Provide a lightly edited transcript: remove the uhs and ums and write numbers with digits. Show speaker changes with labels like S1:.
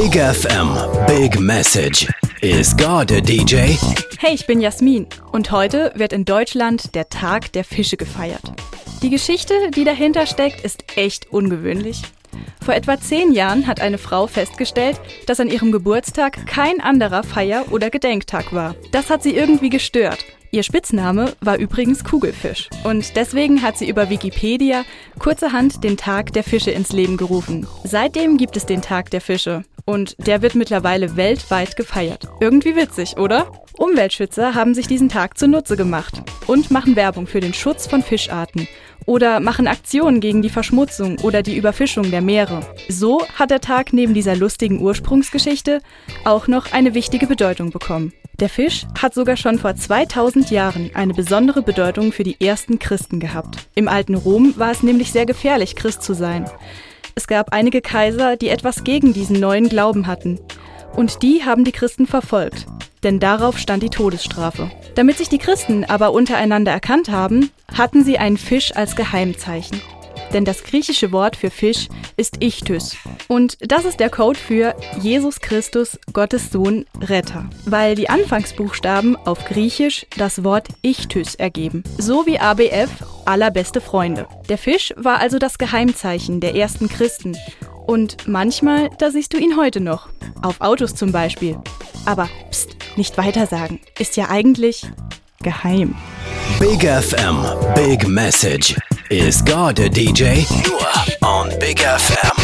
S1: Big FM, Big Message. Is God a DJ?
S2: Hey, ich bin Jasmin und heute wird in Deutschland der Tag der Fische gefeiert. Die Geschichte, die dahinter steckt, ist echt ungewöhnlich. Vor etwa 10 Jahren hat eine Frau festgestellt, dass an ihrem Geburtstag kein anderer Feier- oder Gedenktag war. Das hat sie irgendwie gestört. Ihr Spitzname war übrigens Kugelfisch. Und deswegen hat sie über Wikipedia kurzerhand den Tag der Fische ins Leben gerufen. Seitdem gibt es den Tag der Fische. Und der wird mittlerweile weltweit gefeiert. Irgendwie witzig, oder? Umweltschützer haben sich diesen Tag zunutze gemacht und machen Werbung für den Schutz von Fischarten oder machen Aktionen gegen die Verschmutzung oder die Überfischung der Meere. So hat der Tag neben dieser lustigen Ursprungsgeschichte auch noch eine wichtige Bedeutung bekommen. Der Fisch hat sogar schon vor 2000 Jahren eine besondere Bedeutung für die ersten Christen gehabt. Im alten Rom war es nämlich sehr gefährlich, Christ zu sein. Es gab einige Kaiser, die etwas gegen diesen neuen Glauben hatten. Und die haben die Christen verfolgt, denn darauf stand die Todesstrafe. Damit sich die Christen aber untereinander erkannt haben, hatten sie einen Fisch als Geheimzeichen. Denn das griechische Wort für Fisch ist Ichthys. Und das ist der Code für Jesus Christus, Gottes Sohn, Retter. Weil die Anfangsbuchstaben auf Griechisch das Wort Ichthys ergeben. So wie ABF, allerbeste Freunde. Der Fisch war also das Geheimzeichen der ersten Christen. Und manchmal, da siehst du ihn heute noch. Auf Autos zum Beispiel. Aber pst, nicht weitersagen. Ist ja eigentlich geheim.
S1: Big FM, Big Message. Is God a DJ? Nur on Big FM.